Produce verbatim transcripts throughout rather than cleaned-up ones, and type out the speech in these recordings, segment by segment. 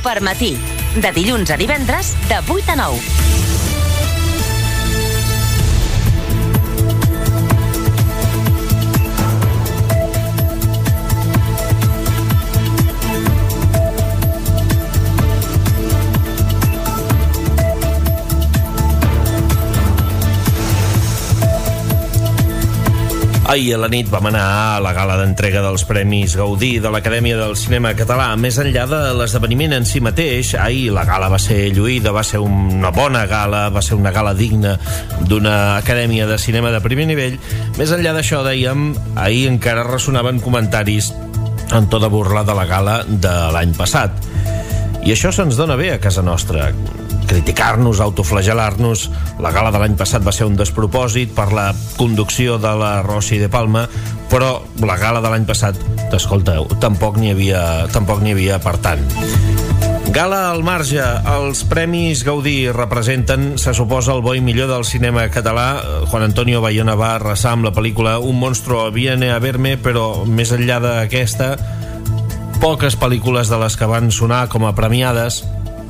Supermatí, de dilluns a divendres, de vuit a nou. Ahir a la nit vam anar a la gala d'entrega dels Premis Gaudí de l'Acadèmia del Cinema Català. Més enllà de l'esdeveniment en si mateix, ahir la gala va ser lluïda, va ser una bona gala, va ser una gala digna d'una acadèmia de cinema de primer nivell. Més enllà d'això, dèiem, ahir encara ressonaven comentaris en to de burla de la gala de l'any passat. I això se'ns dona bé a casa nostra. Criticar-nos, autoflagelar-nos. La gala de l'any passat va ser un despropòsit per la conducció de la Rossi de Palma, però la gala de l'any passat, escolteu, tampoc n'hi havia, tampoc n'hi havia per tant. Gala al marge. Els Premis Gaudí representen, se suposa, el bo i millor del cinema català. Juan Antonio Bayona va arrasar amb la pel·lícula Un monstruo viene a verme, però més enllà d'aquesta, poques pel·lícules de les que van sonar com a premiades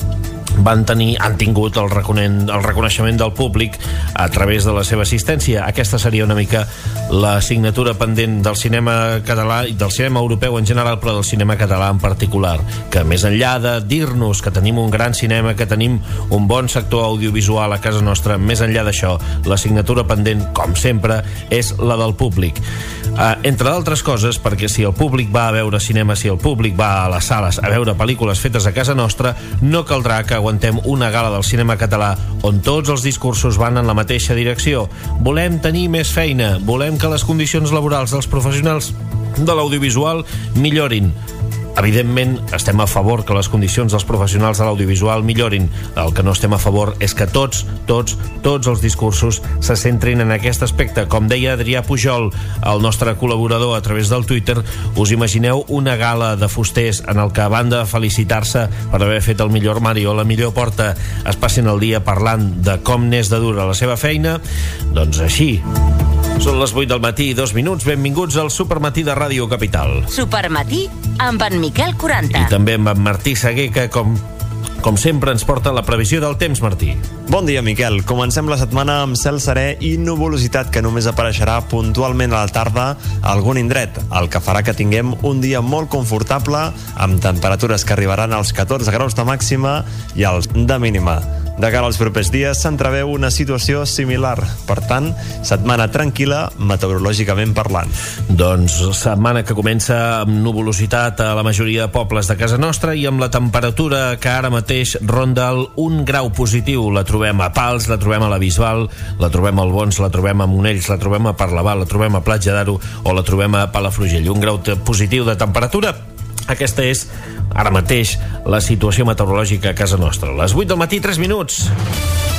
van tenir, han tingut el, reconent, el reconeixement del públic a través de la seva assistència. Aquesta seria una mica la assignatura pendent del cinema català i del cinema europeu en general, però del cinema català en particular, que més enllà de dir-nos que tenim un gran cinema, que tenim un bon sector audiovisual a casa nostra, més enllà d'això, l'assignatura pendent, com sempre, és la del públic. Uh, entre d'altres coses, perquè si el públic va a veure cinema, si el públic va a les sales a veure pel·lícules fetes a casa nostra, no caldrà que aguantem una gala del cinema català on tots els discursos van en la mateixa direcció. Volem tenir més feina, volem que les condicions laborals dels professionals de l'audiovisual millorin. Evidentment, estem a favor que les condicions dels professionals de l'audiovisual millorin. El que no estem a favor és que tots, tots, tots els discursos se centrin en aquest aspecte. Com deia Adrià Pujol, el nostre col·laborador a través del Twitter, us imagineu una gala de fusters en el que, a banda de felicitar-se per haver fet el millor armari o la millor porta, es passin el dia parlant de com n'és de dura la seva feina? Doncs així. Són les vuit del matí i dos minuts. Benvinguts al Supermatí de Ràdio Capital. Supermatí amb en Miquel Quaranta. I també amb en Martí Seguer, que com, com sempre ens porta la previsió del temps, Martí. Bon dia, Miquel. Comencem la setmana amb cel serè i nuvolositat que només apareixerà puntualment a la tarda a algun indret, el que farà que tinguem un dia molt confortable amb temperatures que arribaran als catorze graus de màxima i als de mínima. De cara als propers dies s'entreveu una situació similar. Per tant, setmana tranquil·la meteorològicament parlant. Doncs setmana que comença amb nuvolositat a la majoria de pobles de casa nostra i amb la temperatura que ara mateix ronda el un grau positiu. La trobem a Pals, la trobem a la Bisbal, la trobem al Bons, la trobem a Monells, la trobem a Parlavà, la trobem a Platja d'Aro o la trobem a Palafrugell. Un grau positiu de temperatura. Aquesta és, ara mateix, la situació meteorològica a casa nostra. Les vuit del matí, tres minuts.